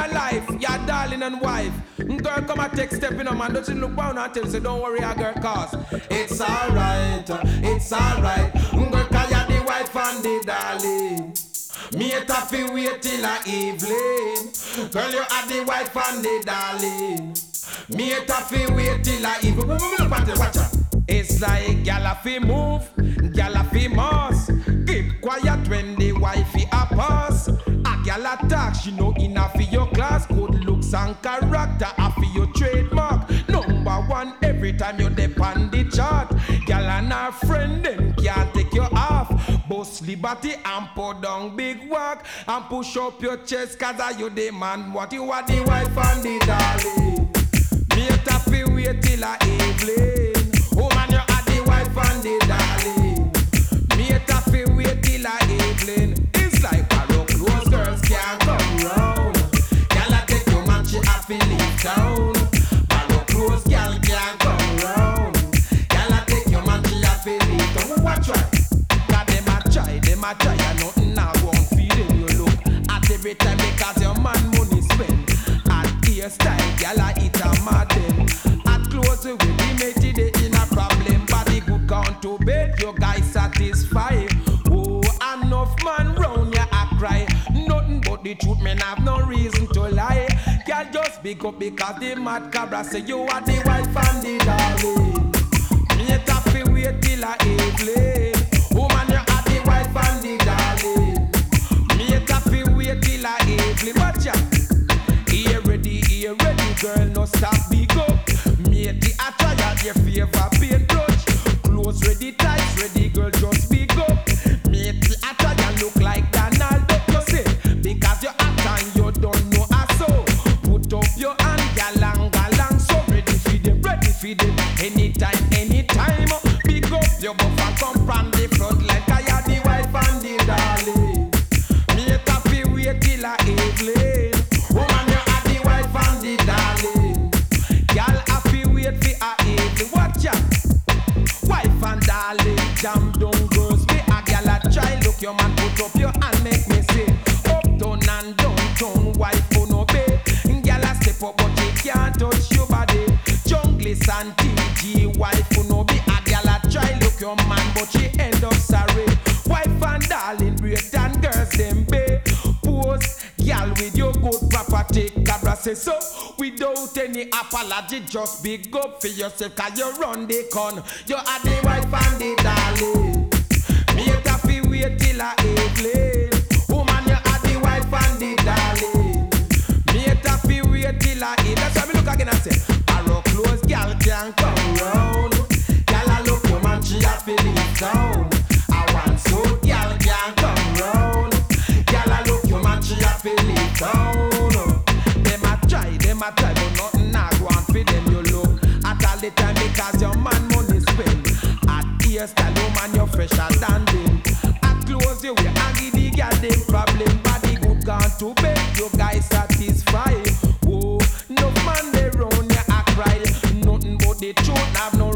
a life, your darling and wife. Girl, come and take step in a man. Don't you look down and tell you, say, don't worry, a girl, cause it's alright, it's alright. Girl, cause you're the wife and the darling. Me ain't have to wait till a evening. Girl, you are the wife and the darling. Me ain't have to wait till a evening. Watch out. It's like gal have to move, gal have to must. Keep quiet when the wifey a pass. A gal attack, she know enough for your class. Good looks and character are for your trademark. Number one every time you dip on the chart. Gal and her friend them can't take you off. Boss liberty and put down big work. And push up your chest cause are you the man. What you are the wife and the darling. Me ain't have to wait till a evening. Oh man, you are the wife and the darling. Me ain't have to wait till a evening. It's like barrow clothes, girls can't come round. Girl, I take your man, she have to leave town. Barrow clothes, girl can't come round. Girl, I take your man, she have to leave town. Who watch right? Cause them a try, and nothing now won't feed in you look. At every time because your man money spend. At hairstyle, girl, I eat a madden. At clothes, we be made today in a problem. Body good count to bed, your guy satisfy. Oh, enough man round ya a cry. Nothing but the truth, man, have no reason to lie. Girl, just big up because the mad cabra say you are the wife and the darling. Me ain't have to wait till a evening. Oh man, you are the wife and the darling. Me ain't have to wait till a evening. Watch ya. Here ready, girl, no stop big up. Mate the attire, your favor paintbrush. Clothes ready, tights ready, girl, just big up. Mate the attire look like Donald Duck, you say. Because you're hot and you don't know a so. Put up your hand, galang, so ready for them. Anytime. Big up your buff and come from the front like I am the wife and the darling. Me ain't have to wait till a evening. Woman, you are the wife and the darling. Girl, have to wait for a evening. Watch out. Wife and darling, jam down girls. Be a girl a try. Look your man, put up your hand, make me say. Uptown and downtown, wife who no pay. Girl a step up but she can't touch your body. Junglist and TG, wife who no be a girl a try. Look your man but she end up sorry. Wife and darling, break and girls them pay. Pose, girl with your good property. Cabra say so, without any apology. Just big up for yourself cause you run the con. You are the wife and the darling. Me ain't have to wait till a evening. Woman, you are the wife and the darling. Me ain't have to wait till a evening. That's why me look again and say arrow close, girl can't come round. Girl I look woman, she have to leave town. I want so girl can't come round. Girl I look woman, she have to leave town. Them a try, but nothing I go on for them. You look at all the time because your man money spend. At hairstyle, woman, you're fresher than them. At clothes, you wear and give the girl them problem. Body good gone to bed, you guys satisfied. Oh, no man they run you a cry. Nothing but the truth, have no